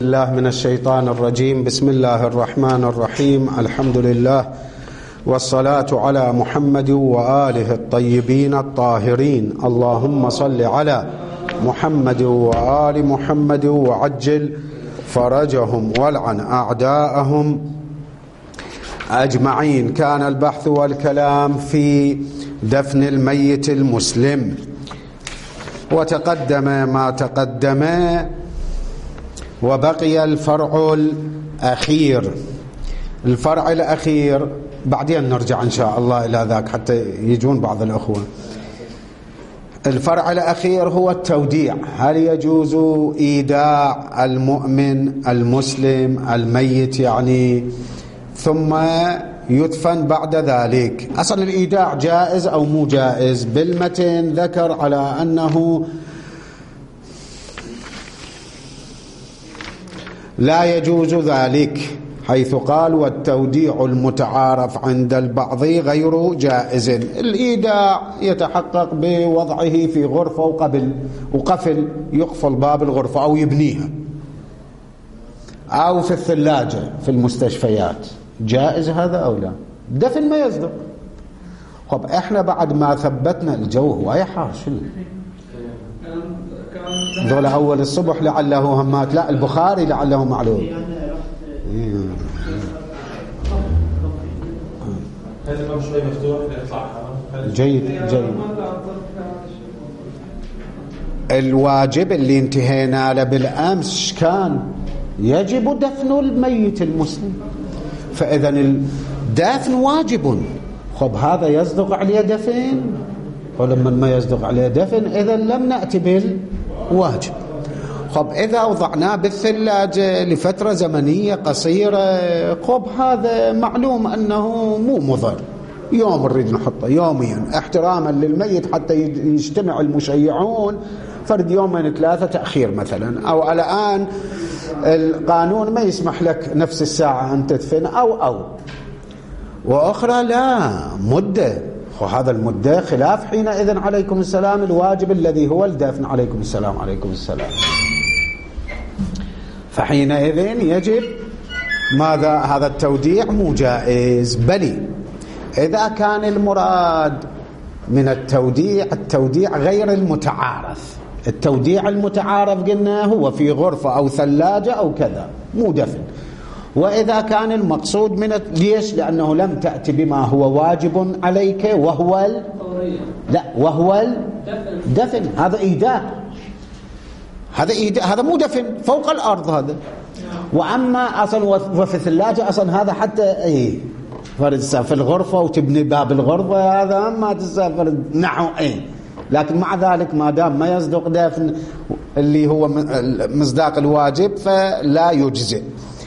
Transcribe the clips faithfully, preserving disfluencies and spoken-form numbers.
الله من الشيطان الرجيم. بسم الله الرحمن الرحيم. الحمد لله والصلاة على محمد وآله الطيبين الطاهرين. اللهم صل على محمد وآل محمد وعجل فرجهم والعن أعداءهم أجمعين. كان البحث والكلام في دفن الميت المسلم، وتقدم ما تقدم، وبقي الفرع الأخير. الفرع الأخير بعدين نرجع إن شاء الله إلى ذاك حتى يجون بعض الأخوة. الفرع الأخير هو التوديع. هل يجوز إيداع المؤمن المسلم الميت يعني ثم يدفن بعد ذلك؟ أصل الإيداع جائز أو مو جائز؟ بالمتن ذكر على أنه لا يجوز ذلك، حيث قال والتوديع المتعارف عند البعض غير جائز. الإيداع يتحقق بوضعه في غرفة وقبل وقفل يقفل باب الغرفة أو يبنيها، أو في الثلاجة في المستشفيات. جائز هذا أو لا؟ دفن ما يصدق. طب احنا بعد ما ثبتنا الجو هو حار شنو دول أول الصبح لعله همات، لا البخاري لعله معلوم. هذا الباب شوي مفتوح يطلع جيد جيد. الواجب اللي انتهينا له بالأمس كان يجب دفن الميت المسلم، فإذا الدفن واجب. خب هذا يصدق عليه دفن، ولما ما يصدق عليه دفن إذا لم نأتي بالواجب. خب إذا وضعناه بالثلاجة لفترة زمنية قصيرة، خب هذا معلوم أنه مو مضر، يوم نريد نحطه يوميا احتراما للميت حتى يجتمع المشيعون، فرد يومين ثلاثة تأخير مثلا، أو الآن القانون ما يسمح لك نفس الساعة أن تدفن أو أو وأخرى لا مدة. وهذا المدة خلاف حينئذ عليكم السلام الواجب الذي هو الدفن. عليكم السلام عليكم السلام. فحينئذ يجب ماذا؟ هذا التوديع مو جائز. بل إذا كان المراد من التوديع التوديع غير المتعارف. التوديع المتعارف قلنا هو في غرفة أو ثلاجة أو كذا، مو دفن. وإذا كان المقصود من ليش؟ لأنه لم تأتي بما هو واجب عليك وهو ال... لا وهو الدفن. هذا إيداع، هذا إيداع، هذا مو دفن فوق الأرض هذا. وأما أصلا وفي الثلاجة أصلا هذا حتى إيه فرد في الغرفة وتبني باب الغرفة، هذا ما تسافر نحو إيه. لكن مع ذلك ما دام ما يصدق دفن اللي هو مصداق الواجب فلا يجزئ.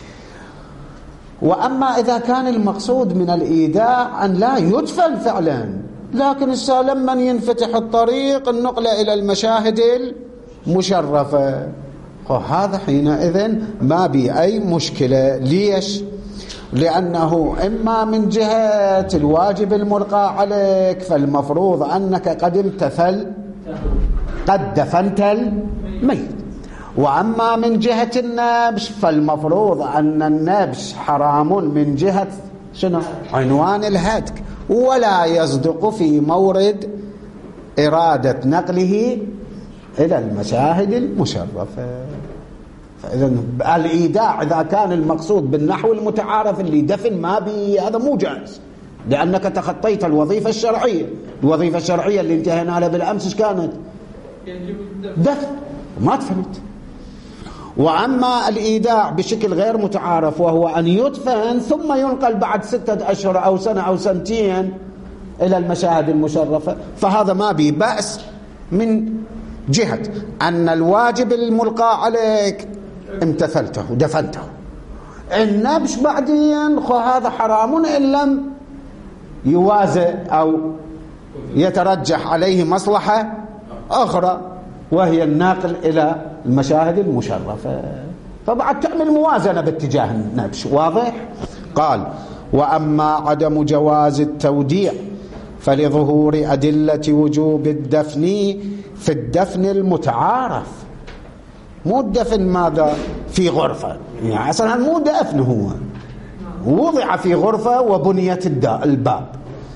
وأما إذا كان المقصود من الإيداع أن لا يدفن فعلا، لكن لما ينفتح الطريق النقل إلى المشاهد المشرفة، هذا حينئذ ما بي أي مشكلة. ليش؟ لأنه إما من جهة الواجب الملقى عليك فالمفروض أنك قد امتثل قد دفنت الميت، وأما من جهة النبش فالمفروض أن النبش حرام من جهة شنو؟ عنوان الهتك، ولا يصدق في مورد إرادة نقله إلى المشاهد المشرفة. فإذا الإيداع إذا كان المقصود بالنحو المتعارف اللي دفن ما بي، هذا مو جائز، لأنك تخطيت الوظيفة الشرعية. الوظيفة الشرعية اللي انتهينا لها بالأمس كانت دفن وما دفنت. وأما الإيداع بشكل غير متعارف وهو أن يدفن ثم ينقل بعد ستة أشهر أو سنة أو سنتين إلى المشاهد المشرفة، فهذا ما بي بأس من جهة أن الواجب الملقى عليك امتثلته ودفنته. النبش بعدين هذا حرام إن لم يوازى أو يترجح عليه مصلحة أخرى وهي الناقل إلى المشاهد المشرفة، فبعد تعمل موازنة باتجاه النبش. واضح؟ قال وأما عدم جواز التوديع فلظهور أدلة وجوب الدفن في الدفن المتعارف. مو الدفن ماذا في غرفة، يعني أصلا مو دفن، هو وضع في غرفة وبنيت الباب.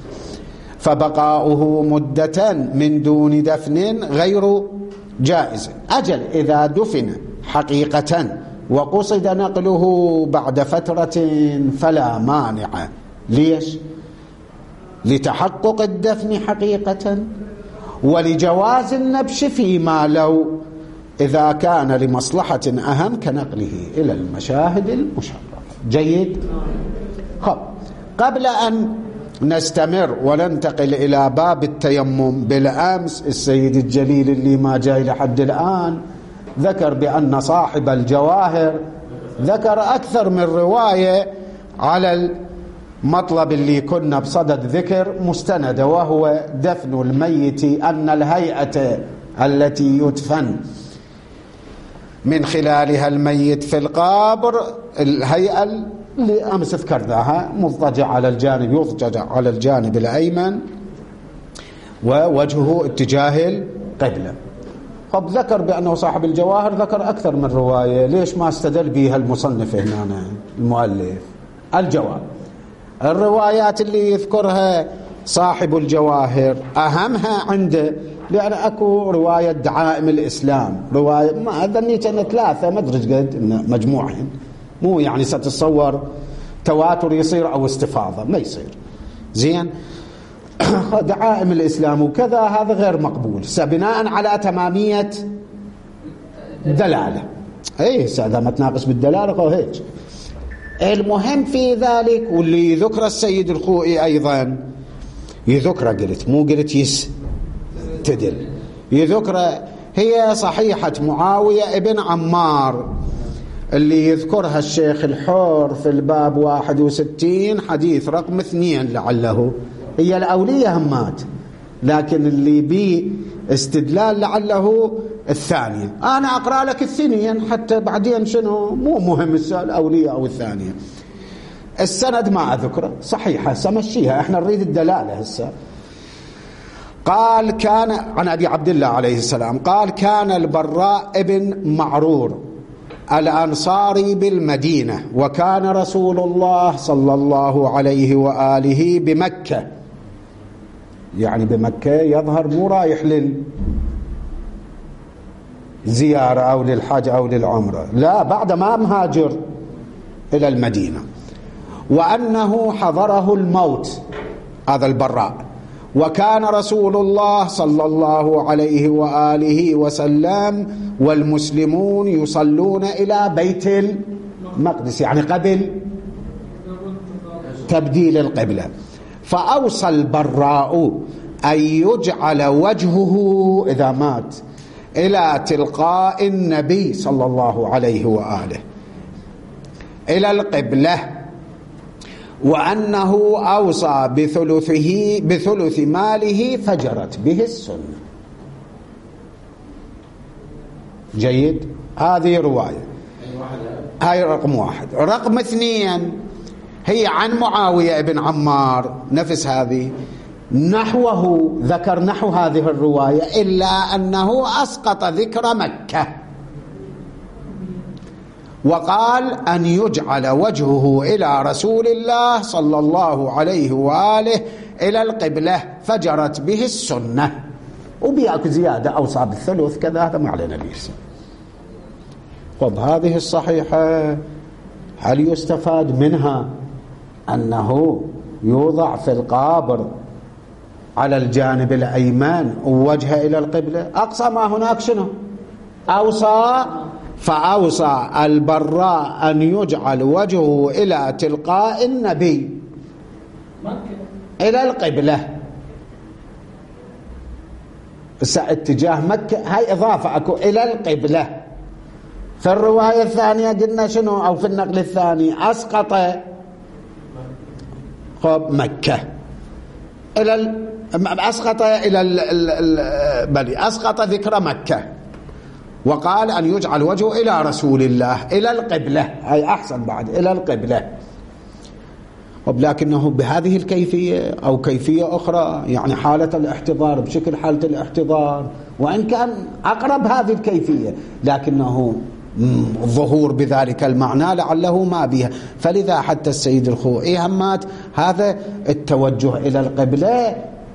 فبقاؤه مدة من دون دفن غير جائز. أجل إذا دفن حقيقة وقصد نقله بعد فترة فلا مانع. ليش؟ لتحقق الدفن حقيقة، ولجواز النبش فيما لو إذا كان لمصلحة أهم كنقله إلى المشاهد المشرفة. جيد؟ خب، قبل أن نستمر وننتقل إلى باب التيمم، بالأمس السيد الجليل اللي ما جاي لحد الآن ذكر بأن صاحب الجواهر ذكر أكثر من رواية على المطلب اللي كنا بصدد ذكر مستند، وهو دفن الميت، أن الهيئة التي يدفن من خلالها الميت في القبر الهيئة اللي أمس ذكرناها، مضطجع على الجانب، يضطجع على الجانب الأيمن ووجهه اتجاه القبلة. طب ذكر بأنه صاحب الجواهر ذكر أكثر من رواية، ليش ما استدل بها المصنف هنا المؤلف؟ الجواب: الروايات اللي يذكرها صاحب الجواهر أهمها عنده، لأن أكو رواية دعائم الإسلام، رواية ما ظنيت أن ثلاثة ما أدري قد مجموعين، مو يعني ستتصور تواتر يصير أو استفاضة، ما يصير. زين، دعائم الإسلام وكذا، هذا غير مقبول بناء على تمامية دلالة. ايه ساعة ما تناقش بالدلالة أو هيك. المهم في ذلك، واللي يذكر السيد الخوئي أيضا يذكر، قلت مو قلت يستدل، يذكر هي صحيحة معاوية ابن عمار اللي يذكرها الشيخ الحور في الباب واحد وستين حديث رقم اثنين لعله، هي الأولية همات، لكن اللي بي استدلال لعله الثانية. أنا أقرأ لك الثانية حتى بعدين شنو، مو مهم الأولية أو الثانية. السند ما أذكره، صحيحة سمشيها، احنا نريد الدلالة هسه. قال كان عن أبي عبد الله عليه السلام قال: كان البراء ابن معرور الأنصاري بالمدينة، وكان رسول الله صلى الله عليه وآله بمكة، يعني بمكة يظهر مو رايح للزيارة أو للحج أو للعمرة، لا، بعد ما مهاجر إلى المدينة، وأنه حضره الموت، هذا البراء، وكان رسول الله صلى الله عليه وآله وسلم والمسلمون يصلون إلى بيت المقدس، يعني قبل تبديل القبلة. فأوصى البراء أن يجعل وجهه إذا مات إلى تلقاء النبي صلى الله عليه وآله إلى القبلة، وأنه أوصى بثلثه بثلث ماله فجرت به السنة. جيد، هذه رواية، هاي رقم واحد. رقم اثنين هي عن معاوية بن عمار، نفس هذه، نحوه ذكر نحو هذه الرواية، إلا أنه أسقط ذكر مكة، وقال أن يجعل وجهه إلى رسول الله صلى الله عليه وآله إلى القبلة فجرت به السنة، وبياك زيادة أوصى بالثلث كذا، هذا ما علينا بيرسل. طب هذه الصحيحة هل يستفاد منها أنه يوضع في القبر على الجانب الأيمن ووجهه إلى القبلة؟ أقصى ما هناك شنو؟ أوصى، فأوصى البراء أن يجعل وجهه إلى تلقاء النبي إلى القبلة، اتجاه مكة، هاي إضافة أكو إلى القبلة. في الرواية الثانية قلنا شنو، أو في النقل الثاني أسقط مكة إلى ال... أسقط إلى ال... ال... بل أسقط ذكر مكة، وقال أن يجعل وجهه إلى رسول الله إلى القبلة، أي أحسن بعد إلى القبلة، ولكنه بهذه الكيفية أو كيفية أخرى، يعني حالة الاحتضار بشكل حالة الاحتضار، وإن كان أقرب هذه الكيفية، لكنه ظهور بذلك المعنى لعله ما بها. فلذا حتى السيد الخوئي همات هذا التوجه إلى القبلة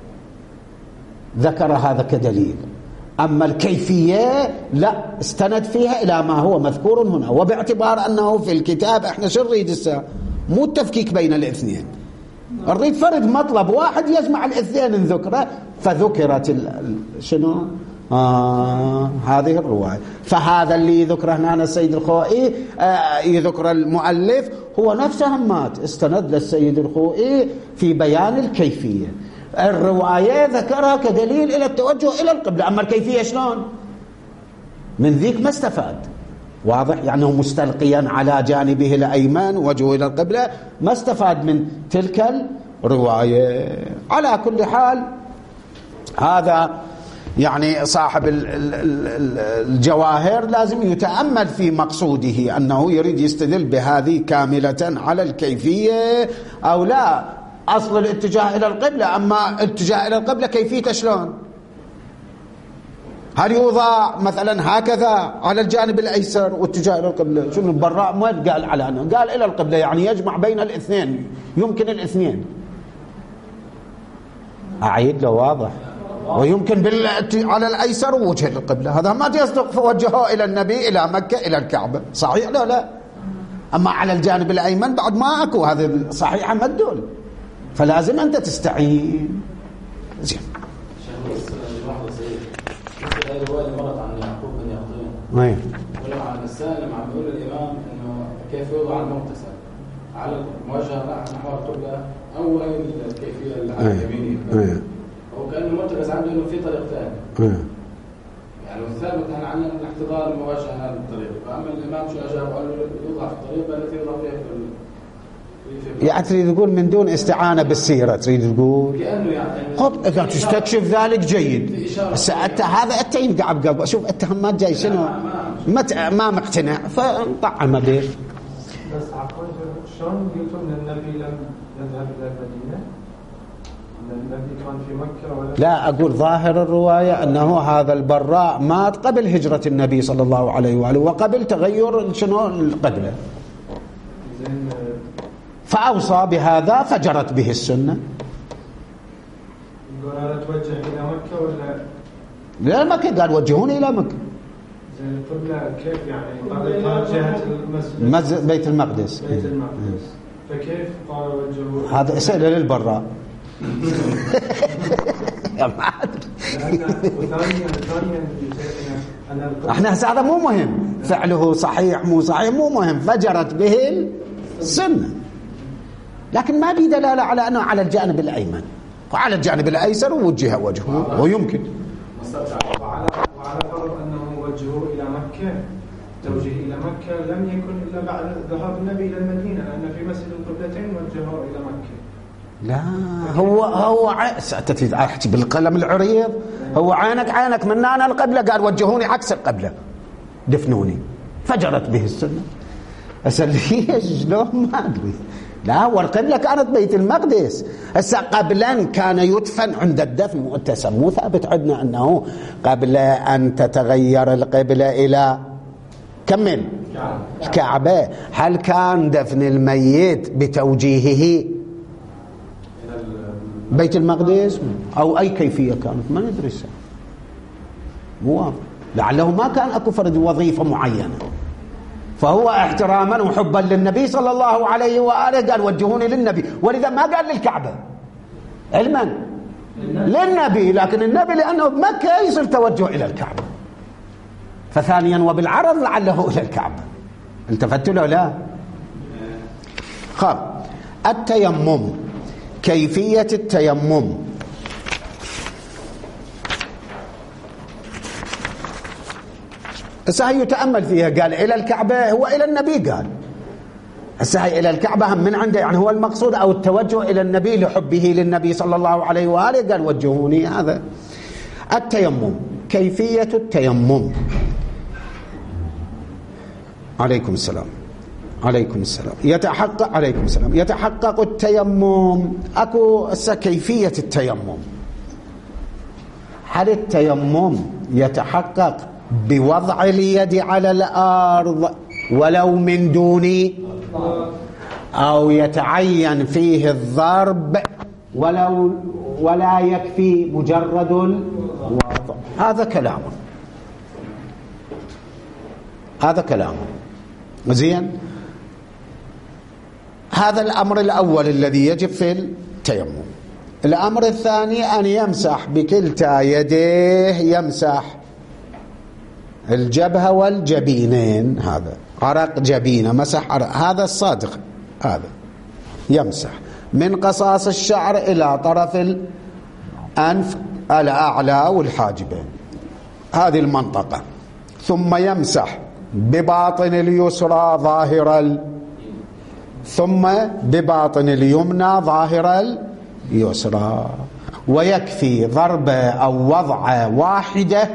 ذكر هذا كدليل، أما الكيفية لا، استند فيها إلى ما هو مذكور هنا، وباعتبار أنه في الكتاب احنا شو نريد الساعة؟ مو التفكيك بين الاثنين، نريد فرد مطلب واحد يجمع الاثنين ذكره، فذكرت ال... شنو آه هذه الرواية. فهذا اللي ذكره هنا السيد الخوئي آه يذكر المؤلف هو نفسه همات استند للسيد الخوئي في بيان الكيفية. الرواية ذكرها كدليل إلى التوجه إلى القبلة، أما الكيفية شلون؟ من ذيك ما استفاد، واضح؟ يعني مستلقيا على جانبه الأيمن وجهه إلى القبلة، ما استفاد من تلك الرواية. على كل حال هذا يعني صاحب الجواهر لازم يتأمل في مقصوده، أنه يريد يستدل بهذه كاملة على الكيفية أو لا. أصل الاتجاه إلى القبلة، أما الاتجاه إلى القبلة كيفيته شلون؟ هل يوضع مثلا هكذا على الجانب الأيسر واتجاه إلى القبلة؟ شنو البراء ما قال على أنه قال إلى القبلة، يعني يجمع بين الاثنين، يمكن الاثنين. أعيد له واضح، ويمكن بال... على الأيسر ووجه القبلة، هذا ما يصدق فوجهه إلى النبي إلى مكة إلى الكعبة، صحيح؟ لا لا. أما على الجانب الأيمن بعد ما أكو، هذا صحيحة ما تدل، فلازم أنت تستعين. زين. هذه الرواية اللي مرت عن يعقوب بن يقطين. أي. ولما عن السالم عم يقول الإمام إنه كيف يوضع المغتسل على الموجهة نحو القبلة أو أي الكيفية اللي على يمينه. هو كأنه مرتكز عنده إنه في طريقتين. يعني الثابت عن عن الاحتضار الموجه هذا الطريق، فأما الإمام شو أجاب وقال له يوضع في الطريقة التي يوضع فيها في يعني تريد تقول من دون استعانة بالسيرة، تريد تقول كأنه يعني خب إذا تستكشف ذلك جيد. أنت هذا أنت ينقع بقلبه، شوف التهمات جاي شنو ما ما مقتنع فنطعمه به. بس عفوا شلون قلتوا ان النبي لم يذهب الى المدينه؟ ان النبي كان في مكه ولا لا، اقول ظاهر الروايه انه هذا البراء مات قبل هجره النبي صلى الله عليه واله وقبل تغير شنو القبله، زين فاوصى بهذا فجرت به السنه. يقول انا اتوجه الى مكه ولا لا مكه؟ قال وجهوني الى مكه. زين القبله كيف يعني؟ قال جهه المسجد بيت المقدس. بيت المقدس، فكيف قال وجهوا؟ هذا اسئله للبراء. يا معلم. وثانيا ثانيا احنا هذا مو مهم، فعله صحيح مو صحيح مو مهم، فجرت به السنه، لكن ما في دلاله على انه على الجانب الايمن، وعلى الجانب الايسر ووجه وجهه، ويمكن وعلى وعلى فرض انه وجهوا الى مكه، توجيه الى مكه لم يكن الا بعد ذهاب النبي الى المدينه، لان في مسجد القبلتين وجهوا الى مكه. لا هو هو تريد احكي بالقلم العريض، هو عينك عينك من انا القبله، قال وجهوني عكس القبله دفنوني، فجرت به السنه. اسال ليش شلون ما ادري. لا والقبله كانت بيت المقدس، هسه قبلا كان يدفن عند الدفن مؤتسم، مو ثابت عندنا انه قبل ان تتغير القبله الى كمل الكعبه. هل كان دفن الميت بتوجيهه بيت المقدس او اي كيفيه كانت؟ ما ندري. مو واضح، لعله ما كان اكو فرد وظيفه معينه، فهو احتراما وحبا للنبي صلى الله عليه واله قال وجهوني للنبي، ولذا ما قال للكعبه علما للنبي، لكن النبي لانه بمكه يصير توجه الى الكعبه، فثانيا وبالعرض لعله الى الكعبه. التفتوا له؟ لا. خب التيمم، كيفية التيمم. هسه يتأمل فيها، قال إلى الكعبة، هو إلى النبي قال، هسه إلى الكعبة هم من عنده، يعني هو المقصود أو التوجه إلى النبي لحبه للنبي صلى الله عليه وآله، قال وجهوني. هذا التيمم، كيفية التيمم. عليكم السلام. عليكم السلام. يتحقق عليكم السلام يتحقق التيمم. اكو كيفية التيمم. هل التيمم يتحقق بوضع اليد على الأرض ولو من دون، أو يتعين فيه الضرب ولو ولا يكفي مجرد الوضع؟ هذا كلام، هذا كلام زين. هذا الأمر الأول الذي يجب في التيمم. الأمر الثاني أن يمسح بكلتا يديه، يمسح الجبهة والجبينين، هذا عرق جبينه مسح عرق، هذا الصادق، هذا يمسح من قصاص الشعر إلى طرف الأنف الأعلى والحاجبين، هذه المنطقة. ثم يمسح بباطن اليسرى ظاهر ال... ثم بباطن اليمنى ظاهر اليسرى، ويكفي ضربة أو وضعة واحدة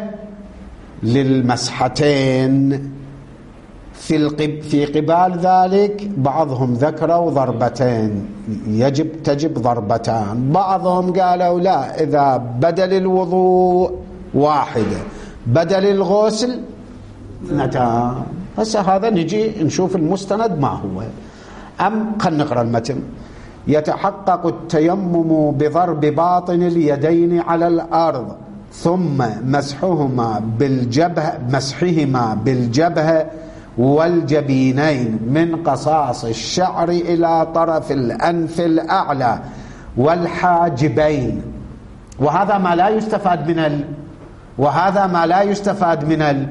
للمسحتين. في القب في قبال ذلك بعضهم ذكروا ضربتين، يجب تجب ضربتان، بعضهم قالوا لا، إذا بدل الوضوء واحدة بدل الغسل اثنتان. هسه هذا نجي نشوف المستند ما هو. أم خلينا نقرأ المتن. يتحقق التيمم بضرب باطن اليدين على الأرض ثم مسحهما بالجبهة مسحهما بالجبهة والجبينين من قصاص الشعر إلى طرف الأنف الأعلى والحاجبين. وهذا ما لا يستفاد من ال... وهذا ما لا يستفاد من ال...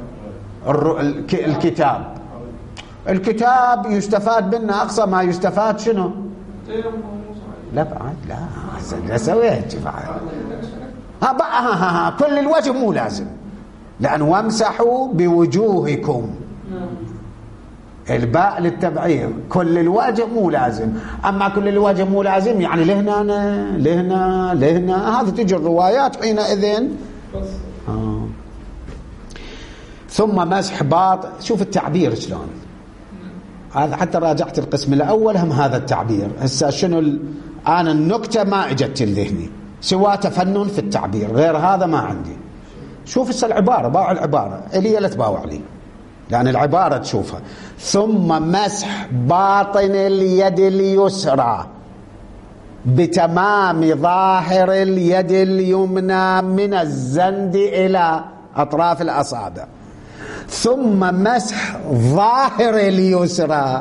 الكتاب. الكتاب يستفاد منه أقصى ما يستفاد شنو؟ لا بعد لا لا سويت بعد ها بقى ها ها ها كل الوجه مو لازم، لأن وامسحوا بوجوهكم، الباء للتبعير، كل الوجه مو لازم. أما كل الوجه مو لازم يعني لهنا لهنا لهنا، هذا تجي الروايات حينئذ. آه. ثم مسح باطن، شوف التعبير شلون، هذا حتى راجعت القسم الأول هم هذا التعبير. هسه شنو ال... أنا النكتة ما اجت لذهني سوى تفنن في التعبير، غير هذا ما عندي. شوف هسه العبارة، باوع العبارة اللي لا تباوع لي، لأن العبارة تشوفها. ثم مسح باطن اليد اليسرى بتمام ظاهر اليد اليمنى من الزند إلى أطراف الأصابع، ثم مسح ظاهر اليسرى.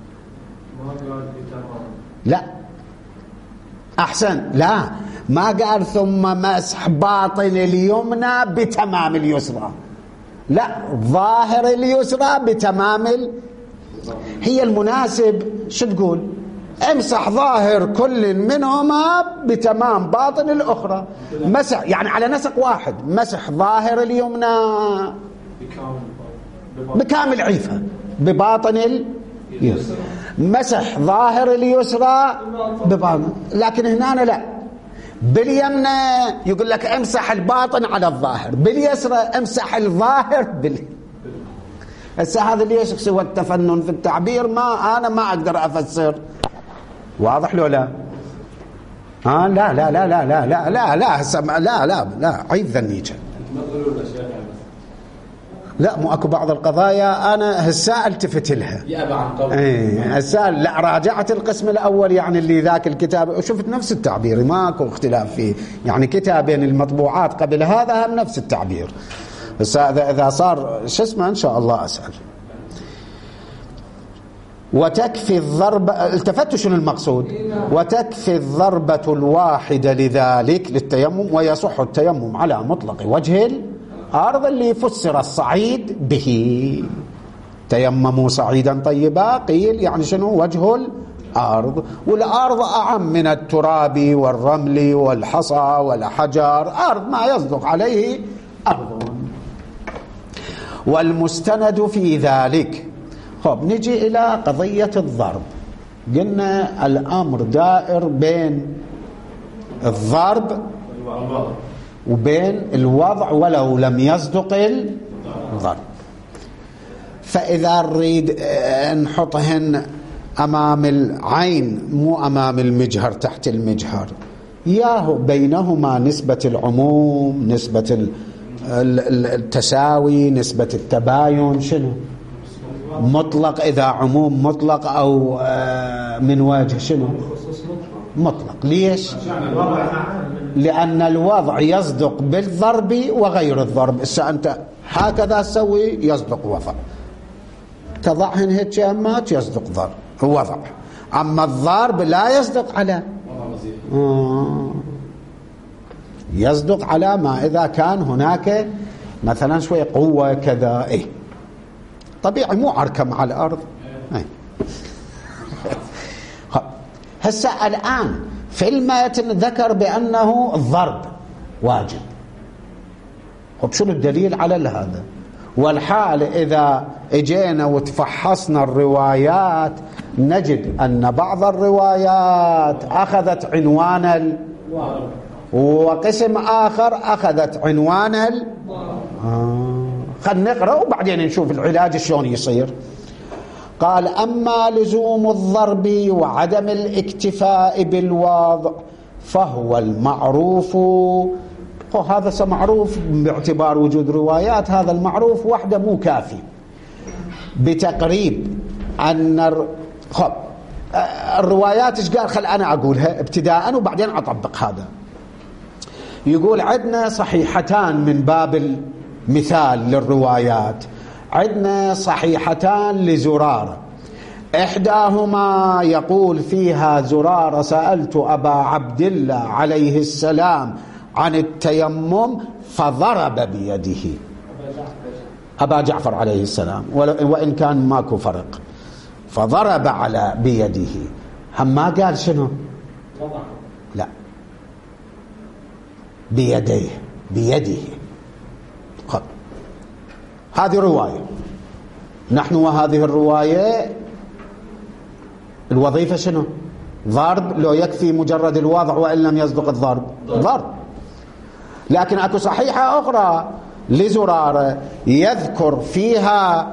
لا أحسن، لا ما قال ثم مسح باطن اليمنى بتمام اليسرى، لا ظاهر اليسرى بتمام ال... هي المناسب شو تقول؟ امسح ظاهر كل منهما بتمام باطن الأخرى، مسح يعني على نسق واحد، مسح ظاهر اليمنى بكامل عيفها بباطن اليسرى، مسح ظاهر اليسرى بباطن. لكن هنا لا، باليمنى يقول لك امسح الباطن على الظاهر، باليسرى امسح الظاهر بال. هسه هذا ليش سوى التفنن في التعبير؟ ما انا ما اقدر افسر. واضح لو لا؟ ها لا لا لا لا لا لا لا لا هسه لا لا لا عيب ذنيك. لا مو اكو بعض القضايا انا هسه التفت لها يا عن قول ايه هسه لا راجعت القسم الاول يعني اللي ذاك الكتاب وشفت نفس التعبير ماكو اختلاف فيه، يعني كتابين المطبوعات قبل هذا هم نفس التعبير. هسه اذا اذا صار شو اسمه ان شاء الله اسال. وتكفي الضربة، التفتوا شنو المقصود؟ وتكفي الضربة الواحدة لذلك للتيمم، ويصح التيمم على مطلق وجه الأرض اللي فسر الصعيد به. تيمموا صعيدا طيبا، قيل يعني شنو؟ وجه الأرض، والأرض أعم من التراب والرمل والحصى والحجر، أرض ما يصدق عليه أرض. والمستند في ذلك. خب نجي إلى قضية الضرب. قلنا الأمر دائر بين الضرب وبين الوضع ولو لم يصدق الضرب. فإذا نريد نحطهن أمام العين مو أمام المجهر، تحت المجهر، ياهو بينهما نسبة العموم، نسبة التساوي، نسبة التباين، شنو؟ مطلق إذا عموم مطلق أو من وجه شنو؟ مطلق. ليش؟ لأن الوضع يصدق بالضرب وغير الضرب. إذا أنت هكذا تسوي يصدق وضع، تضعهن هيك أمات يصدق ضرب وضع، أما الضرب لا يصدق على آه. يصدق على ما إذا كان هناك مثلا شوية قوة كذا. إيه طبيعي مو عركة مع الأرض. إيه. هسه الآن في المتن ذكر بأنه الضرب واجب. طب شنو الدليل على هذا؟ والحال إذا اجينا وتفحصنا الروايات نجد أن بعض الروايات أخذت عنوان ال... وقسم آخر أخذت عنوان ال... آه. خلنا نقرأ وبعدين نشوف العلاج شلون يصير. قال: أما لزوم الضرب وعدم الاكتفاء بالوضع فهو المعروف. هذا معروف باعتبار وجود روايات، هذا المعروف وحده مو كافي. بتقريب أن الر... خب الروايات ايش قال؟ خل أنا أقولها ابتداء وبعدين أطبق هذا. يقول عندنا صحيحتان من باب المثال للروايات. عندنا صحيحتان لزرارة، إحداهما يقول فيها زرارة: سألت أبا عبد الله عليه السلام عن التيمم فضرب بيده. أبا جعفر عليه السلام، وإن كان ماكو فرق، فضرب على بيده. هم ما قال شنو؟ لا، بيديه بيده. خب هذه رواية، نحن وهذه الرواية الوظيفة شنو؟ ضرب. لو يكفي مجرد الوضع وإن لم يصدق الضرب ضرب. لكن أكو صحيحة أخرى لزرارة يذكر فيها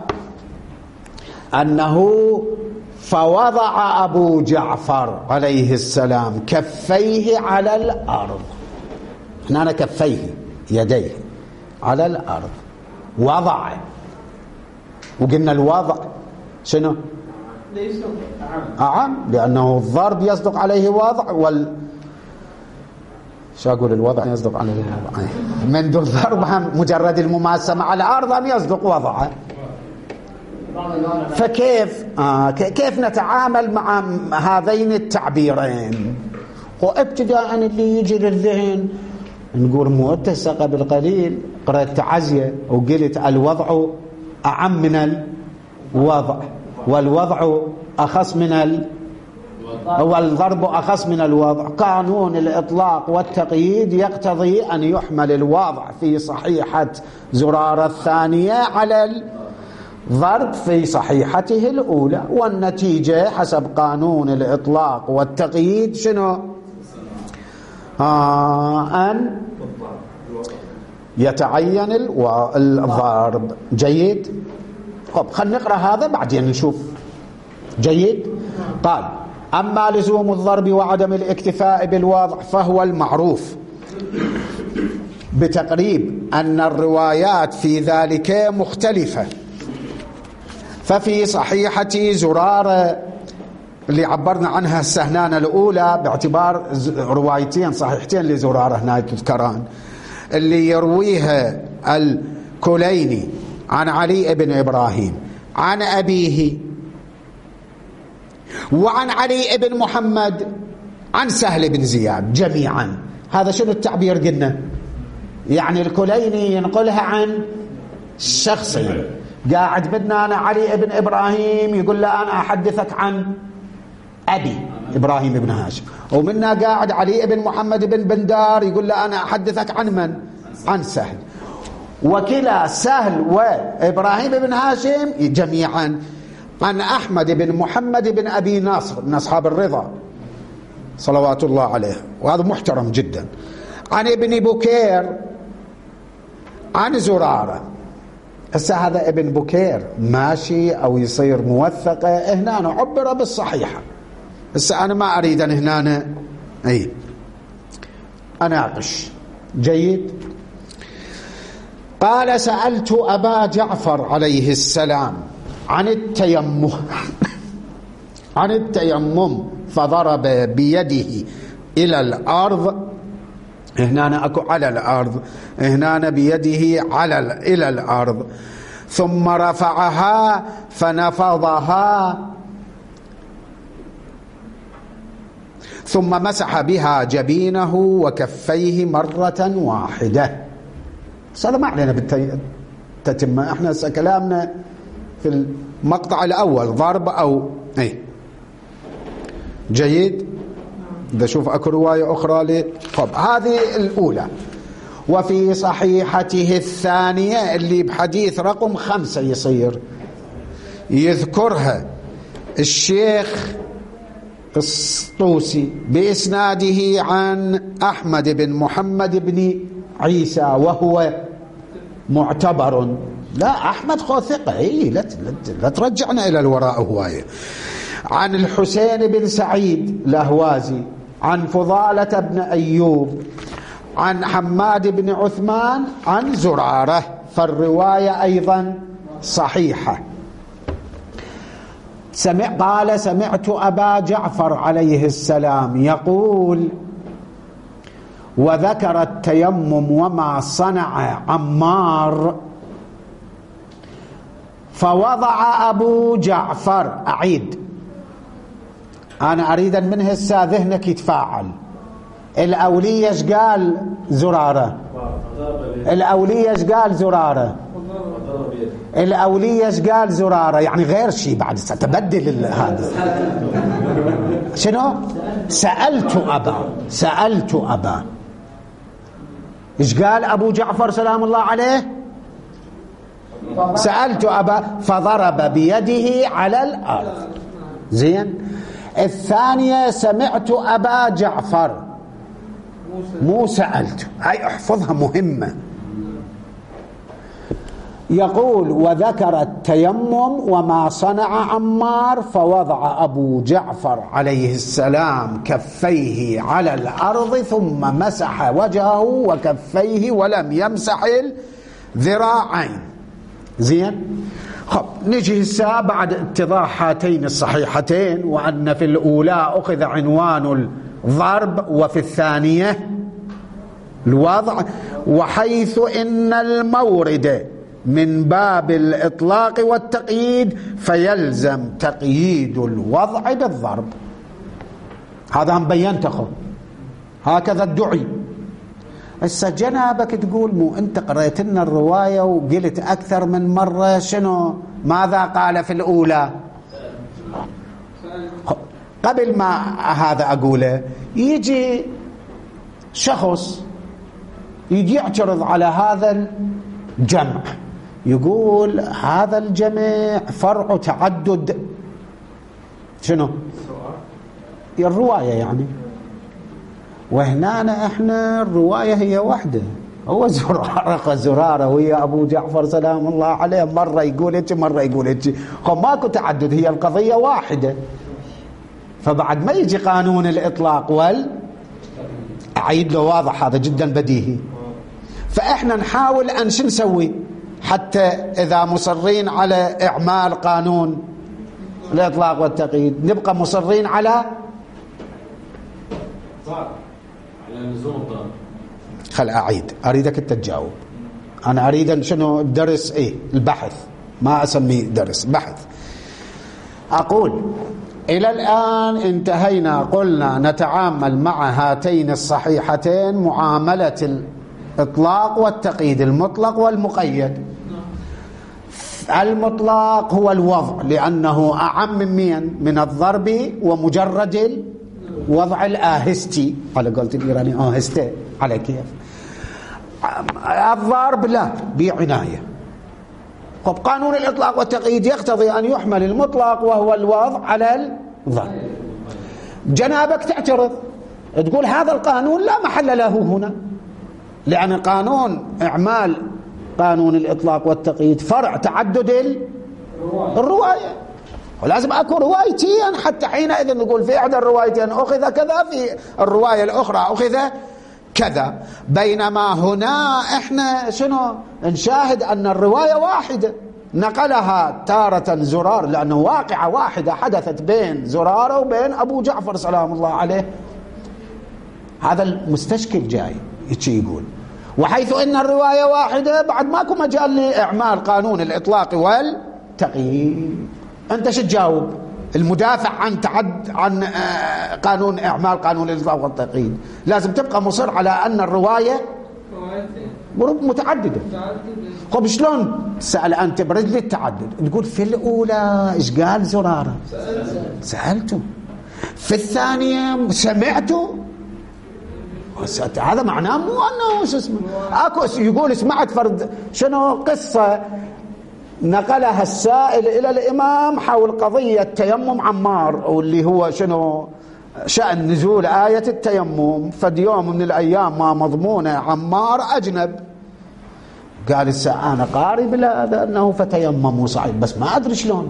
أنه فوضع أبو جعفر عليه السلام كفيه على الأرض. هنا كفيه يديه على الأرض، وضع. وقلنا الوضع شنو؟ ليس أعم، لأنه الضرب يصدق عليه وضع، وال شو أقول الوضع يصدق عليه وضع من دون ضرب. مجرد المماسة مع الأرض أن يصدق وضعه. فكيف آه كيف نتعامل مع هذين التعبيرين؟ وابتداء اللي يجي للذهن نقول مو اتسق قبل قليل قرأت تعزية وقلت الوضع أعم من الوضع، والوضع أخص من ال والضرب أخص من الوضع. قانون الإطلاق والتقييد يقتضي أن يحمل الوضع في صحيحة زرارة الثانية على الضرب في صحيحته الأولى، والنتيجة حسب قانون الإطلاق والتقييد شنو؟ آه أن يتعين الضرب. جيد. طب خلينا نقرأ هذا بعدين نشوف. جيد. قال: أما لزوم الضرب وعدم الاكتفاء بالوضع فهو المعروف، بتقريب أن الروايات في ذلك مختلفة. ففي صحيحة زرارة اللي عبرنا عنها السهنانة الأولى باعتبار روايتين صحيحتين لزرارة هناك تذكران، اللي يرويها الكليني عن علي بن إبراهيم عن أبيه وعن علي بن محمد عن سهل بن زياد جميعا. هذا شنو التعبير قلنا؟ يعني الكليني ينقلها عن شخصين. قاعد بدنا أنا علي بن إبراهيم يقول له أنا أحدثك عن أبي إبراهيم بن هاشم، ومنا قاعد علي بن محمد بن بندار يقول له أنا أحدثك عن من؟ عن سهل. وكلا سهل وإبراهيم بن هاشم جميعا عن أحمد بن محمد بن أبي ناصر من أصحاب الرضا صلوات الله عليه، وهذا محترم جدا، عن ابن بكير عن زرارة. هسه هذا ابن بكير ماشي أو يصير موثقة هنا عبر بالصحيحة. هسه أنا ما أريد أن هنا أي أناقش. جيد. قال سألت أبا جعفر عليه السلام عن التيمم عن التيمم فضرب بيده إلى الأرض. هنا أنا أكو على الأرض، هنا أنا بيده على إلى الأرض، ثم رفعها فنفضها، ثم مسح بها جبينه وكفيه مرة واحدة. هذا ما علينا بالتتمة، احنا كلامنا في المقطع الأول ضرب أو ايه. جيد. إذا شوف أكو رواية أخرى لي. طب هذه الأولى. وفي صحيحته الثانية اللي بحديث رقم خمسة يصير يذكرها الشيخ الطوسي بإسناده عن أحمد بن محمد بن عيسى وهو معتبر. لا أحمد خو ثقة، إيه لا, لا ترجعنا إلى الوراء هواية. عن الحسين بن سعيد الأهوازي عن فضالة بن أيوب عن حماد بن عثمان عن زرارة، فالرواية أيضا صحيحة. سمع قال سمعت أبا جعفر عليه السلام يقول وذكر التيمم وما صنع عمار، فوضع أبو جعفر. أعيد، أنا أريد من هسه ذهنك يتفاعل. الأولية ايش قال زرارة؟ الأولية ايش قال زرارة؟ الأولية ايش قال زرارة؟ يعني غير شيء بعد ستبدل هذا. شنو؟ سألت أبا سألت أبا ايش قال أبو جعفر سلام الله عليه؟ سألت أبا فضرب بيده على الأرض. زين. الثانية سمعت أبا جعفر، مو سألت، هاي احفظها مهمة. يقول وذكر التيمم وما صنع عمار، فوضع أبو جعفر عليه السلام كفيه على الأرض ثم مسح وجهه وكفيه ولم يمسح الذراعين. زين. خب نجي هسه بعد اتضاح هاتين الصحيحتين، وأن في الأولى أخذ عنوان الضرب وفي الثانية الوضع، وحيث إن المورد من باب الإطلاق والتقييد فيلزم تقييد الوضع بالضرب. هذا هم بينته، هكذا الدعي. هسه جنابك تقول مو انت قرأت لنا الرواية وقلت أكثر من مرة شنو ماذا قال في الأولى؟ قبل ما هذا أقوله يجي شخص يجي يعترض على هذا الجمع، يقول هذا الجمع فرع تعدد شنو الرواية يعني، وهنا احنا الرواية هي واحدة. هو زرارة زرارة ويا أبو جعفر سلام الله عليه، مرة يقول هيك مرة يقول هيك، خب ماكو تعدد، هي القضية واحدة. فبعد ما يجي قانون الإطلاق وال أعيد له واضح، هذا جدا بديهي. فإحنا نحاول أن شو نسوي حتى إذا مصرين على إعمال قانون الإطلاق والتقييد نبقى مصرين على خل أعيد، أريدك أنت تجاوب. أنا أريد أن شنو الدرس إيه البحث، ما أسميه درس، بحث. أقول إلى الآن انتهينا، قلنا نتعامل مع هاتين الصحيحتين معاملة الإطلاق والتقييد، المطلق والمقيد. المطلق هو الوضع لأنه أعم من مين؟ من الضرب ومجرد وضع الآهستي على قولة الإيراني آهسته على كيف. الضرب لا بعناية. طب قانون الإطلاق والتقييد يقتضي أن يحمل المطلق وهو الوضع على الضرب. جنابك تعترض تقول هذا القانون لا محل له هنا، لأن قانون إعمال قانون الإطلاق والتقييد فرع تعدد الرواية، ولازم أكون روايتين حتى حينئذ نقول في إحدى الروايتين أخذ كذا، في الرواية الأخرى أخذ كذا، بينما هنا احنا شنو نشاهد أن الرواية واحدة نقلها تارة زرار، لأنه واقعة واحدة حدثت بين زرارة وبين أبو جعفر سلام الله عليه. هذا المستشكل جاي يقول، وحيث ان الروايه واحده بعد ماكو مجال لاعمال قانون الاطلاق والتقييد. انت شو تجاوب المدافع عن تعد عن قانون اعمال قانون الاطلاق والتقييد؟ لازم تبقى مصر على ان الروايه متعدده. طب شلون سأل انت برجل التعدد؟ تقول في الاولى ايش قال زراره؟ سالته. في الثانيه سمعته. هذا معناه مو انه شو اسمه اكو يقول سمعت فرد شنو قصه نقلها السائل الى الامام حول قضيه تيمم عمار، واللي هو شنو شأن نزول آية التيمم. فد يوم من الايام ما مضمونه عمار اجنب، قال الساعه انا قاري بهذا انه فتيمموا صعيد بس ما ادري شلون.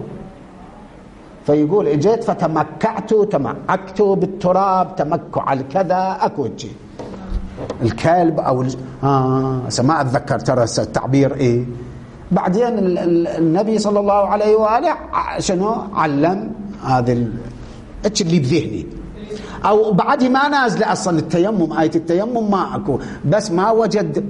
فيقول اجيت فتمكعت تمعكت بالتراب تمكع الكذا اكو شيء الكلب او ال... اه ما اتذكر ترى التعبير ايه. بعدين النبي صلى الله عليه واله شنو علم هذا ال... اللي بذهني، او بعدها ما نازله اصلا التيمم، آية التيمم ما اكو، بس ما وجد.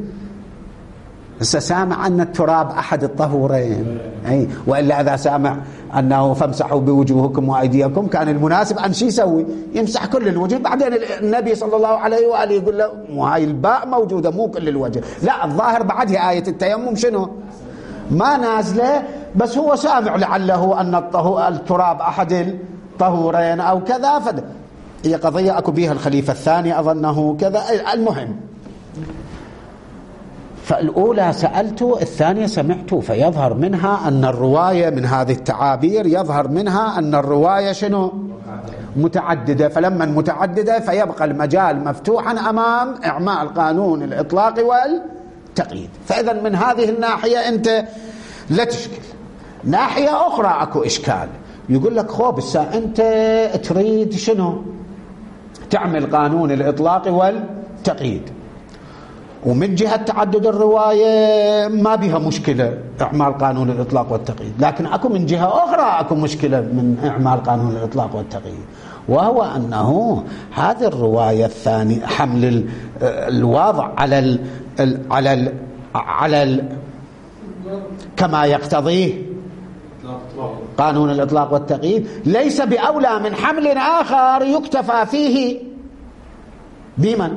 هسه سامع ان التراب احد الطهورين، اي والا اذا سامع انه فامسحوا بوجوهكم وايديكم كان المناسب ان شي يسوي يمسح كل الوجه. بعدين النبي صلى الله عليه واله يقول له مو هاي الباء موجوده مو كل الوجه، لا الظاهر بعدها آية التيمم شنو ما نازله، بس هو سامع لعله ان التراب احد الطهورين او كذا. فد هي قضيه اكو بيها الخليفه الثاني اظنه كذا. المهم فالأولى سألته الثانية سمعته، فيظهر منها أن الرواية من هذه التعابير يظهر منها أن الرواية شنو متعددة. فلما متعددة فيبقى المجال مفتوحا أمام إعمال قانون الإطلاق والتقييد. فإذا من هذه الناحية أنت لا تشكل. ناحية أخرى أكو إشكال، يقول لك خوب أنت تريد شنو تعمل قانون الإطلاق والتقييد، ومن جهة تعدد الرواية ما بها مشكلة إعمال قانون الإطلاق والتقييد، لكن أكو من جهة أخرى أكو مشكلة من إعمال قانون الإطلاق والتقييد، وهو أنه هذه الرواية الثانية حمل الوضع على ال على ال على ال كما يقتضيه قانون الإطلاق والتقييد ليس بأولى من حمل آخر يكتفى فيه بمن؟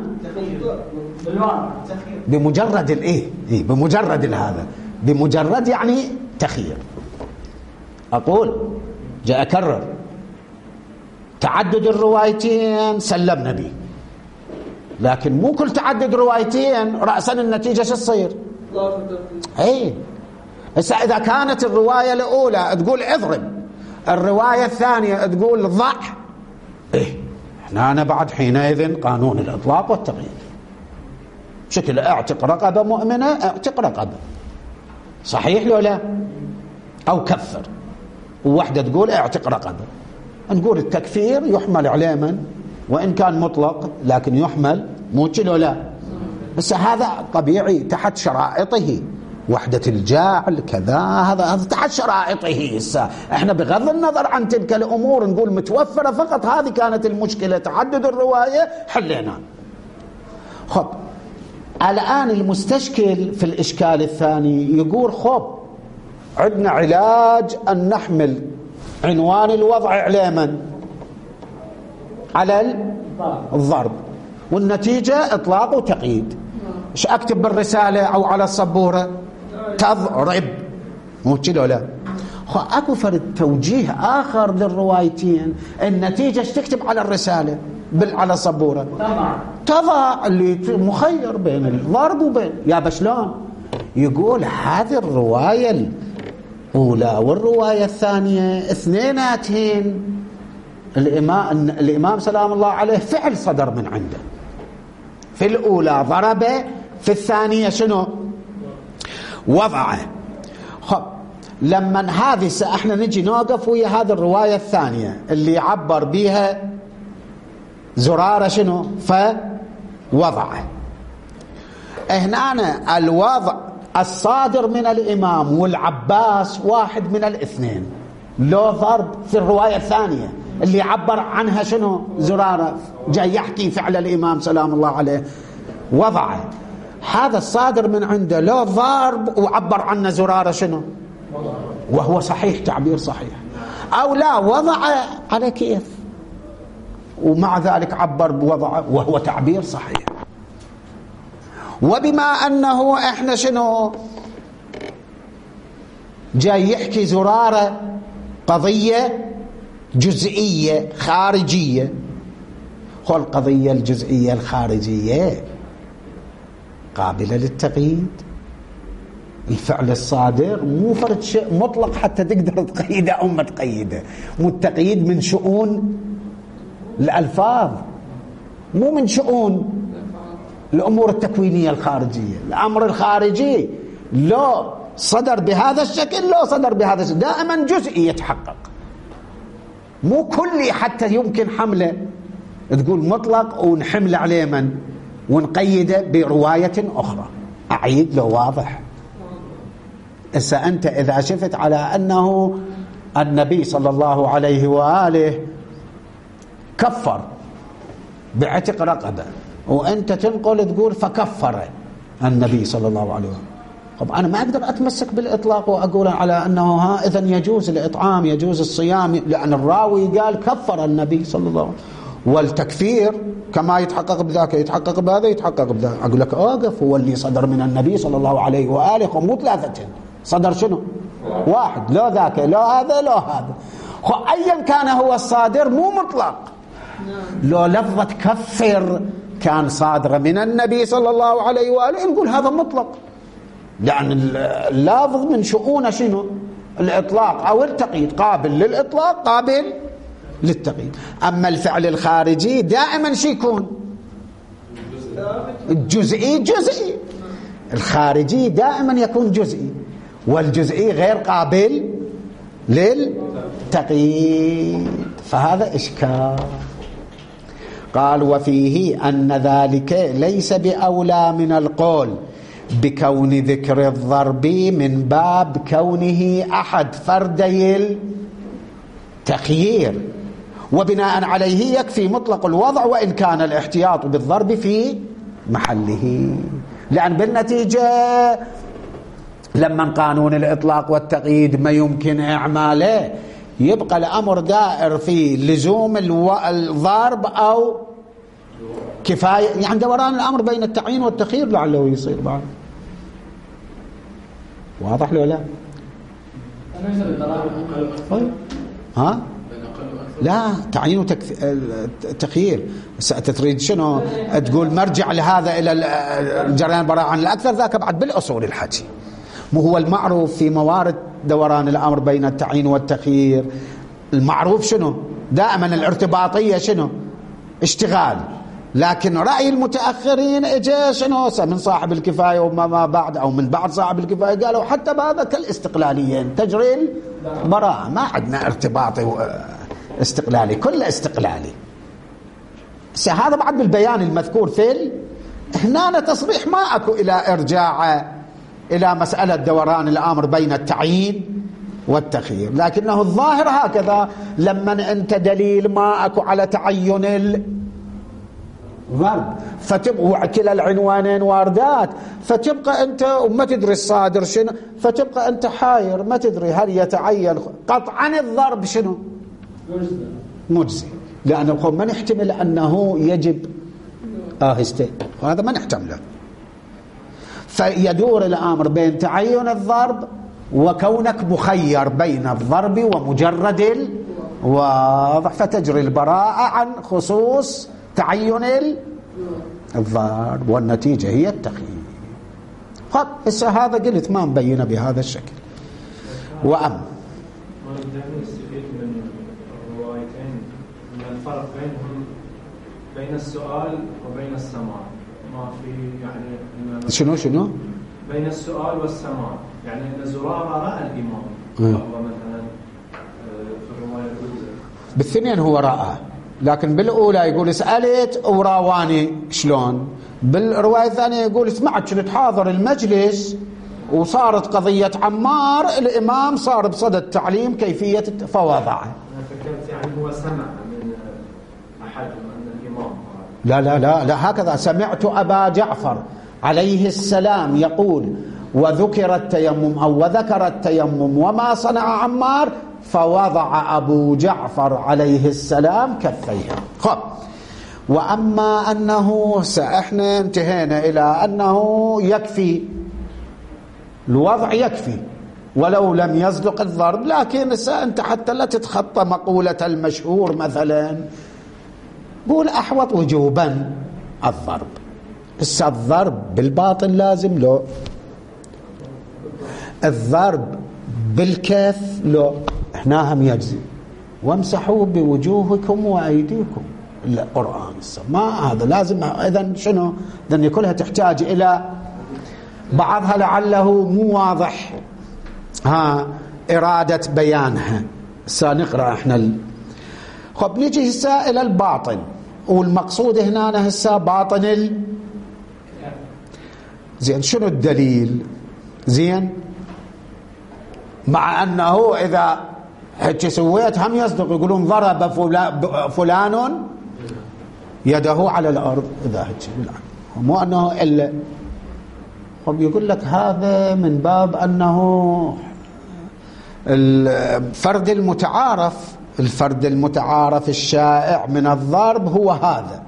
بمجرد الايه إيه؟ بمجرد هذا، بمجرد يعني تخيير. اقول جاء اكرر تعدد الروايتين سلمنا به، لكن مو كل تعدد روايتين رأسا النتيجة شو تصير؟ اي هسه اذا كانت الرواية الاولى تقول اضرب، الرواية الثانية تقول ضع، ايه احنا أنا بعد حينئذ قانون الإطلاق والتقييد شكل اعتق رقبة مؤمنة اعتق رقبة، صحيح لو لا؟ أو كفر، وواحدة تقول اعتق رقبة، نقول التكفير يحمل عليه من وإن كان مطلق لكن يحمل مو لو لا. بس هذا طبيعي تحت شرائطه، وحدة الجاعل كذا، هذا هذا تحت شرائطه. هسه احنا بغض النظر عن تلك الامور نقول متوفره، فقط هذه كانت المشكله تعدد الروايه حلينا. خب الان المستشكل في الاشكال الثاني يقول خب عندنا علاج ان نحمل عنوان الوضع على من؟ على الضرب، والنتيجه اطلاق وتقييد. ايش اكتب بالرساله او على السبوره؟ تضرب، مو كذا لا؟ اكو فرد توجيه اخر للروايتين، النتيجه ايش تكتب على الرساله بال على السبوره؟ تضع اللي مخير بين الضرب وبين يا بشلون. يقول هذه الروايه الاولى والروايه الثانيه اثنيناتهن الامام الامام سلام الله عليه فعل صدر من عنده. في الاولى ضربه، في الثانيه شنو؟ وضعه. خب لما هذه احنا نجي نوقف ويا هذه الروايه الثانيه اللي عبر بها زراره شنو؟ فوضعه. هنا الوضع الصادر من الإمام والعباس واحد من الاثنين، لو ضرب في الرواية الثانية اللي عبر عنها شنو زرارة، جاي يحكي فعل الإمام سلام الله عليه وضعه، هذا الصادر من عنده لو ضرب وعبر عنه زرارة شنو، وهو صحيح، تعبير صحيح. أو لا وضع على كيف ومع ذلك عبر بوضعه وهو تعبير صحيح. وبما أنه إحنا شنو جاي يحكي زرارة قضية جزئية خارجية، هو القضية الجزئية الخارجية قابلة للتقييد. الفعل الصادر مو فرد شيء مطلق حتى تقدر تقيده أو ما تقيده، مو التقييد من شؤون الألفاظ، مو من شؤون الأمور التكوينية الخارجية. الأمر الخارجي لو صدر بهذا الشكل لو صدر بهذا الشكل دائما جزئي يتحقق، مو كلي حتى يمكن حمله تقول مطلق ونحمل عليه من ونقيده برواية أخرى. أعيد له واضح. إسا أنت إذا شفت على أنه النبي صلى الله عليه وآله كفر بعتق رقبة وأنت تنقل تقول فكفر النبي صلى الله عليه وآله، طب أنا ما أقدر أتمسك بالإطلاق وأقول على أنه ها إذن يجوز الإطعام يجوز الصيام، لأن الراوي قال كفر النبي صلى الله عليه وسلم، والتكفير كما يتحقق بذاك يتحقق بهذا يتحقق بذاك. أقول لك أوقف، هو اللي صدر من النبي صلى الله عليه وآله مو ثلاثة، صدر شنو واحد، لا ذاك لا هذا لا هذا. أيا كان هو الصادر مو مطلق، لو لفظة كفر كان صادر من النبي صلى الله عليه وآله نقول هذا مطلق، لأن اللافظ من شؤون شنو الإطلاق أو التقييد، قابل للإطلاق قابل للتقييد. أما الفعل الخارجي دائما شي يكون الجزئي جزئي، الخارجي دائما يكون جزئي، والجزئي غير قابل للتقييد، فهذا إشكال. قال وفيه أن ذلك ليس بأولى من القول بكون ذكر الضرب من باب كونه أحد فردي التخيير، وبناء عليه يكفي مطلق الوضع وإن كان الاحتياط بالضرب في محله. لأن بالنتيجة لما قانون الإطلاق والتقييد ما يمكن إعماله يبقى الأمر دائر في لزوم الضرب أو كفاية، يعني دوران الأمر بين التعيين والتخيير لعله يصير بعد. واضح له لا؟ ها؟ لا تعيين وتخيير. تريد شنو تقول مرجع لهذا إلى الجريان براء عن الأكثر، ذاك بعد بالأصول الحكي. مو هو المعروف في موارد دوران الأمر بين التعيين والتخيير، المعروف شنو دائما الارتباطية شنو اشتغال، لكن رأي المتأخرين اجى شنو من صاحب الكفاية وما بعد أو من بعد صاحب الكفاية قالوا حتى بهذا كالاستقلاليين تجري البراءة، ما عندنا ارتباطي استقلالي، كله استقلالي. هذا بعد بالبيان المذكور في هنا تصريح ما أكو إلى إرجاع إلى مسألة دوران الأمر بين التعيين والتخيير، لكنه الظاهر هكذا لما أنت دليل ما أكو على تعين الضرب فتبقى كلا العنوانين واردات، فتبقى أنت وما تدري الصادر شنو، فتبقى أنت حاير ما تدري هل يتعين قطعا الضرب شنو مجزي، لأن القوم ما نحتمل أنه يجب آهستين، وهذا ما نحتمله. فيدور الأمر بين تعين الضرب وكونك مخير بين الضرب ومجرد الواضح، فتجري البراءة عن خصوص تعين الضرب والنتيجة هي التخيير. خب هذا قلت ما مبينة بهذا الشكل. وأم الفرق بينهم بين السؤال وبين السماع، ما في يعني شنو شنو بين السؤال والسماع، يعني ان زرارة رأى الإمام هو مثلا في الرواية الأولى بالثنين هو رأى لكن بالأولى يقول سألت وراواني شلون، بالرواية الثانية يقول سمعت كنت حاضر المجلس وصارت قضية عمار، الإمام صار بصدد التعليم كيفية فوضعه. أنا فكرت يعني هو سمع من أحد من الإمام. لا لا لا لا هكذا سمعت أبا جعفر عليه السلام يقول وذكر التيمم أو وذكر التيمم وما صنع عمار فوضع أبو جعفر عليه السلام كفيه. خب، وأما أنه احنا انتهينا إلى أنه يكفي الوضع، يكفي ولو لم يصدق الضرب، لكن أنت حتى لا تتخطى مقولة المشهور مثلا قول أحوط وجوبا الضرب. بس الضرب بالباطن لازم له، الضرب بالكف له، هنا هم يجزي وامسحوا بوجوهكم وأيديكم القرآن ما هذا لازم. إذن شنو؟ إذن كلها تحتاج إلى بعضها لعله مو واضح ها إرادة بيانها. سنقرأ احنا ال... خب نجي هسه إلى الباطن، والمقصود هنا هسه باطن ال... زين شنو الدليل؟ زين مع أنه إذا هيك سويت هم يصدق، يقولون ضرب فلان يده على الأرض إذا هيك، مو أنه إلا خب يقول لك هذا من باب أنه الفرد المتعارف، الفرد المتعارف الشائع من الضرب هو هذا.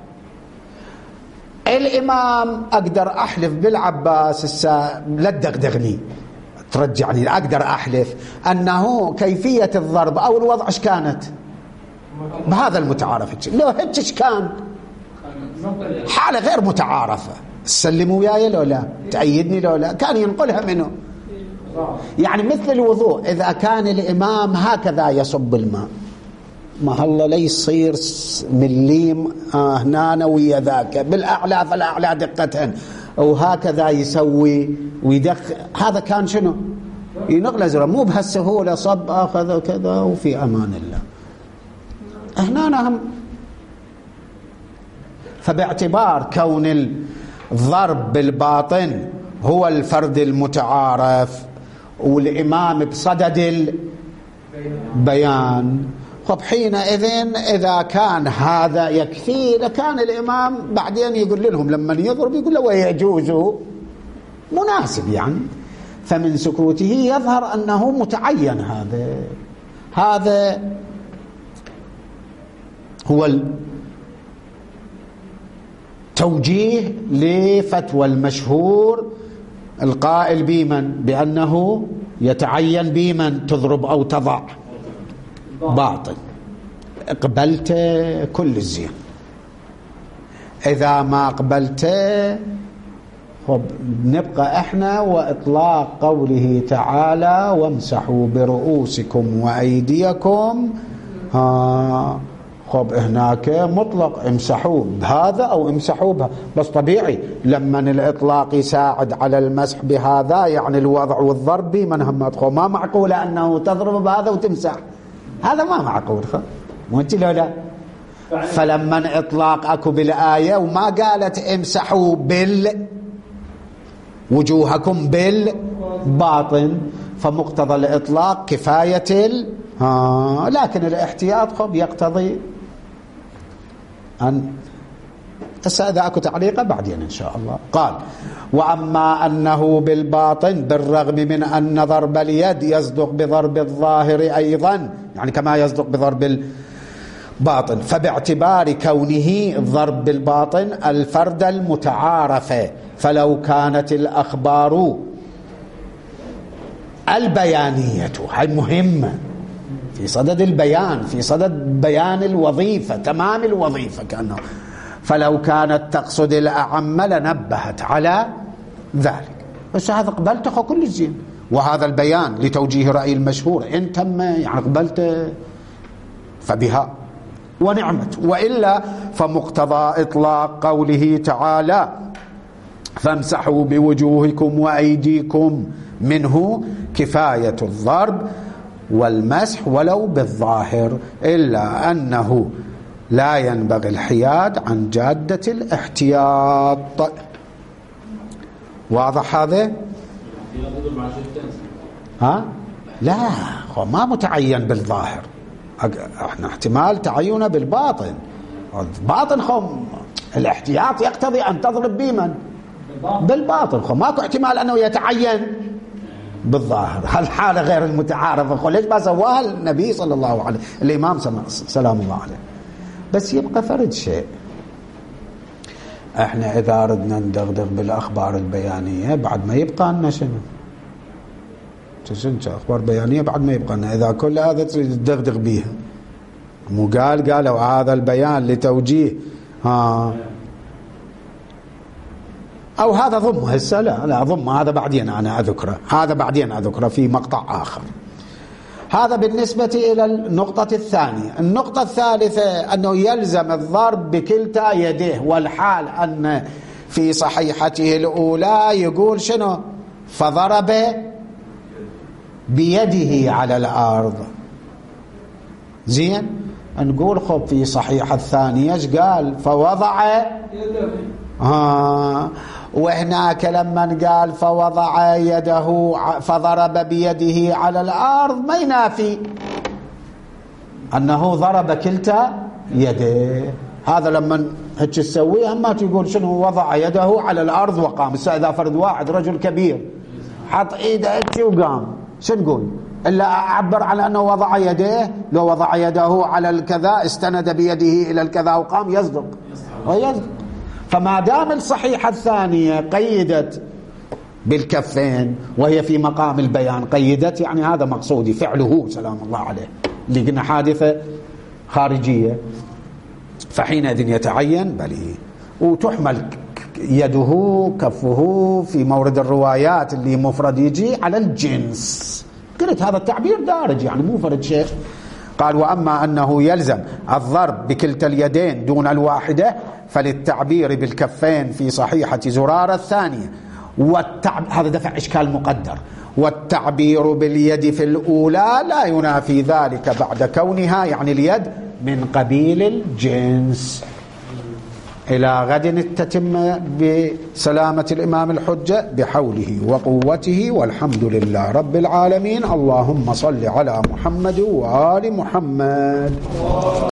الإمام أقدر أحلف بالعباس السا لا تدغدغني ترجعني، أقدر أحلف أنه كيفية الضرب أو الوضع إيش كانت بهذا المتعارف، لو هيك كان حالة غير متعارفة سلموا وياي لو لا تأيدني لو لا كان ينقلها منه. يعني مثل الوضوء إذا كان الإمام هكذا يصب الماء ما الله لا يصير مليم آه هنا ويا ذاك بالأعلى فالأعلى دقة وهكذا يسوي ويدخل، هذا كان شنو ينقل زرا مو بهالسهولة صب أخذ كذا وفي أمان الله. هنا نهم فباعتبار كون الضرب بالباطن هو الفرد المتعارف والإمام بصدد البيان، طب حينئذ إذا كان هذا يكفي لكان الإمام بعدين يقول لهم لما يضرب يقول له ويجوز مناسب يعني، فمن سكوته يظهر أنه متعين. هذا هذا هو التوجيه لفتوى المشهور القائل بمن بأنه يتعين بمن تضرب أو تضع باطل. قبلت كل الزين، إذا ما قبلت خب نبقى احنا وإطلاق قوله تعالى وامسحوا برؤوسكم وأيديكم. ها خب هناك مطلق امسحوا بهذا أو امسحوا بها، بس طبيعي لما الإطلاق يساعد على المسح بهذا يعني الوضع والضرب من هم أدخل، ما معقول أنه تضرب بهذا وتمسح، هذا ما معقول. مو انت لو لا فلما اطلاق اكو بالايه وما قالت امسحوا بال وجوهكم بالباطن فمقتضى الاطلاق كفايه ال ها، لكن الاحتياط خب يقتضي ان هسه اذا اكو تعليقه بعدين ان شاء الله. قال واما انه بالباطن بالرغم من ان ضرب اليد يصدق بضرب الظاهر ايضا يعني كما يصدق بضرب الباطن، فباعتبار كونه الضرب بالباطن الفرد المتعارف، فلو كانت الاخبار البيانيه هاي مهمه في صدد البيان في صدد بيان الوظيفه تمام الوظيفه كانه، فلو كانت تقصد الأعم لنبهت على ذلك. بس هذا قبلته كل زين، وهذا البيان لتوجيه رأي المشهور إن تم يعني قبلته فبها ونعمت، وإلا فمقتضى إطلاق قوله تعالى فامسحوا بوجوهكم وأيديكم منه كفاية الضرب والمسح ولو بالظاهر، إلا أنه لا ينبغي الحياد عن جادة الاحتياط. واضح هذا؟ ها؟ لا، هو ما متعين بالظاهر، احنا احتمال تعينه بالباطن. باطن خم الاحتياط يقتضي ان تضرب بمن؟ بالباطن. خم ماكو احتمال انه يتعين بالظاهر، هالحالة غير المتعارفة. ليش ما سواها النبي صلى الله عليه الإمام سلام الله عليه؟ بس يبقى فرد شيء. احنا اذا ردنا ندغدغ بالاخبار البيانية بعد ما يبقى لنا شنو؟ شنو اخبار بيانية بعد ما يبقى لنا؟ اذا كل هذا تريد تدغدغ بيها، مو قال قالوا هذا البيان لتوجيه ها أو هذا ضمه هسه؟ لا لا ضمه، هذا بعدين أنا أذكره، هذا بعدين أذكره في مقطع آخر. هذا بالنسبة إلى النقطة الثانية. النقطة الثالثة أنه يلزم الضرب بكلتا يديه، والحال أن في صحيحته الأولى يقول شنو؟ فضرب بيده على الأرض. زين، نقول خب في صحيحة الثانية ايش قال؟ فوضع آه وهناك لما قال فوضع يده فضرب بيده على الأرض ما ينافي أنه ضرب كلتا يديه. هذا لما هيك تسويه ما تقول شنو وضع يده على الأرض وقام. إذا فرد واحد رجل كبير حط إيده هيك وقام، شو نقول؟ إلا أعبر على أنه وضع يديه. لو وضع يده على الكذا استند بيده إلى الكذا وقام يصدق ويصدق. فما دام الصحيحة الثانية قيدت بالكفين وهي في مقام البيان، قيدت يعني هذا مقصودي فعله سلام الله عليه اللي قلنا حادثة خارجية، فحينئذ يتعين بلي وتحمل يده كفه في مورد الروايات اللي مفرد يجي على الجنس. قلت هذا التعبير دارج يعني مو فرد شيء. قال وأما أنه يلزم الضرب بكلتا اليدين دون الواحدة فللتعبير بالكفين في صحيحة زرارة الثانية، والتعب... هذا دفع إشكال مقدر. والتعبير باليد في الأولى لا ينافي ذلك بعد كونها يعني اليد من قبيل الجنس. إلى غد التتم بسلامة الإمام الحجة بحوله وقوته، والحمد لله رب العالمين. اللهم صل على محمد وآل محمد.